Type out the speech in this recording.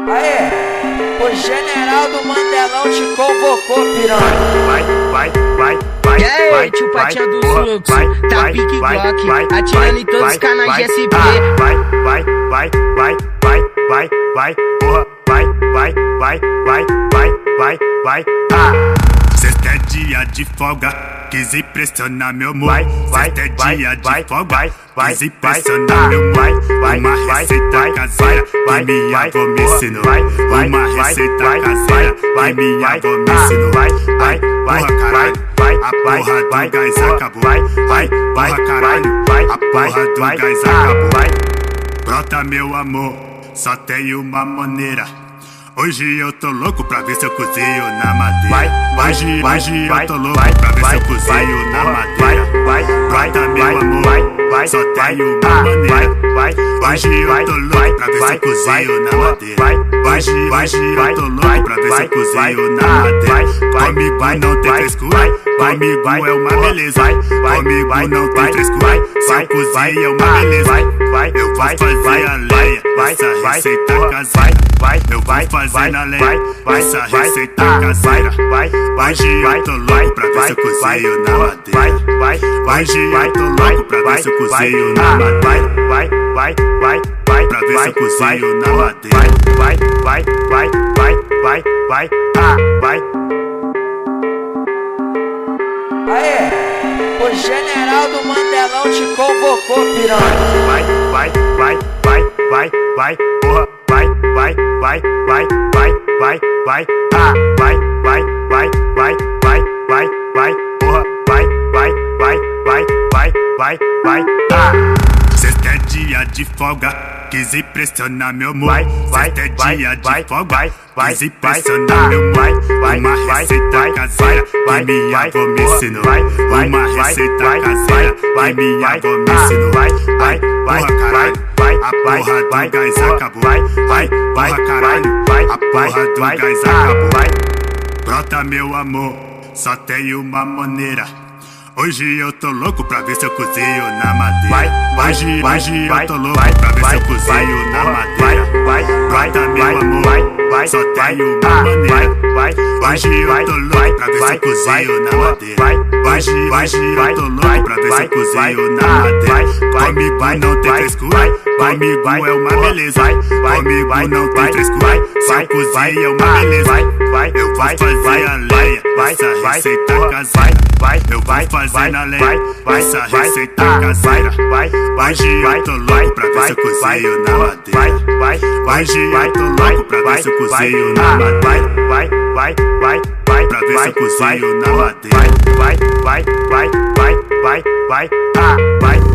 Aê, o general do Mandelão te convocou, piranha. E aí, tio Patinha do Fluxo, tá pique Glock, atirando em todos os canais de SP. Sexta é dia de folga, quis impressionar meu amor. Sexta é dia de folga, quis impressionar meu amor. Uma receita caseira que minha avó me ensinou. Uma receita caseira que minha avó me ensinou. Porra caralho, a porra do gás acabou. Porra caralho, a porra do gás acabou. Brota meu amor, só tem uma maneira. Hoje eu tô louco pra ver se eu cozinho na madeira. Hoje eu tô louco pra ver se eu cozinho na madeira. Brota meu amor, só tenho uma maneira. Hoje eu tô louco pra ver se eu cozinho na madeira. Hoje eu tô louco pra ver se eu cozinho na madeira. Comigo não tem frescura, comigo é uma beleza. Comigo não tem frescura, se eu cozinho é uma beleza. Eu vou fazer a lenha, essa receita caseira. Eu vou fazer na lenha, essa receita caseira. Hoje eu tô louco pra ver se eu cozinho na madeira. Hoje eu tô louco pra ver se eu cozinho na madeira. Pra ver se eu cozinho na madeira. Aê, o general do Mandelão te convocou, piranha. Sexta é dia de folga, quis impressionar meu amor. Sexta é dia de folga, quis impressionar meu amor. Uma receita caseira que minha avó me ensinou. Uma receita caseira que minha avó me ensinou. Porra caralho, a porra do gás acabou. Porra caralho, a porra do gás acabou. Brota meu amor, só tem uma maneira. Hoje eu tô louco pra ver se eu cozinho na madeira. Hoje eu tô louco pra ver se eu cozinho na madeira. Brota meu amor, só tenho uma maneira. Hoje eu tô louco pra ver se eu cozinho na madeira. Hoje eu tô louco pra ver se eu cozinho na madeira. Comigo não tem frescura, comigo é uma beleza. Comigo não tem frescura, se eu cozinho é uma beleza. Eu vou fazer a lenha, essa receita caseira. Eu vou fazer na lenha, essa receita caseira. Hoje eu tô louco pra ver se eu cozinho na madeira. Hoje eu tô louco pra ver se eu cozinho na madeira. Pra ver se eu cozinho na madeira.